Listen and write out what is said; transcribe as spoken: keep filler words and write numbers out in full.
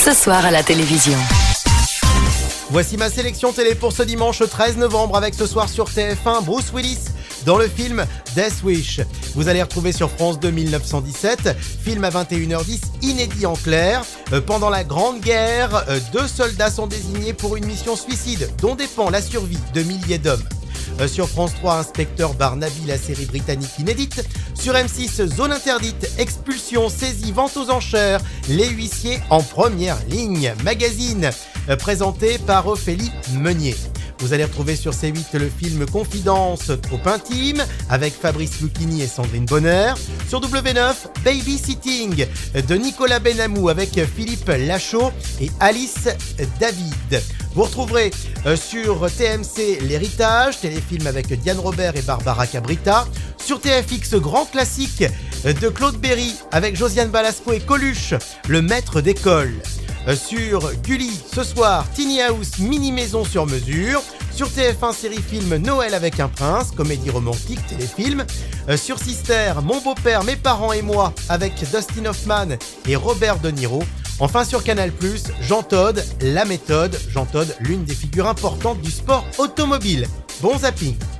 ce soir à la télévision. Voici ma sélection télé pour ce dimanche treize novembre avec ce soir sur T F un Bruce Willis dans le film Death Wish. Vous allez retrouver sur France deux mille neuf cent dix-sept, film à vingt et une heures dix, inédit en clair. Euh, pendant la Grande Guerre, euh, deux soldats sont désignés pour une mission suicide dont dépend la survie de milliers d'hommes. Euh, sur France trois, Inspecteur Barnaby, la série britannique inédite. Sur M six, Zone interdite, expulsion, saisie, vente aux enchères, les huissiers en première ligne. Magazine, euh, présenté par Ophélie Meunier. Vous allez retrouver sur C huit le film Confidence trop intime avec Fabrice Lucchini et Sandrine Bonner. Sur W neuf, Babysitting de Nicolas Benamou avec Philippe Lachaud et Alice David. Vous retrouverez euh, sur T M C L'Héritage, téléfilm avec Diane Robert et Barbara Cabrita. Sur T F X, grand classique de Claude Berry avec Josiane Balasco et Coluche, le maître d'école. Euh, sur Gulli, ce soir, Tiny House, mini-maison sur mesure. Sur T F un, série-film Noël avec un prince, comédie romantique, téléfilm. Euh, sur Sister, Mon beau-père, mes parents et moi, avec Dustin Hoffman et Robert De Niro. Enfin sur Canal plus, Jean Todt, La méthode. Jean Todt, l'une des figures importantes du sport automobile. Bon zapping.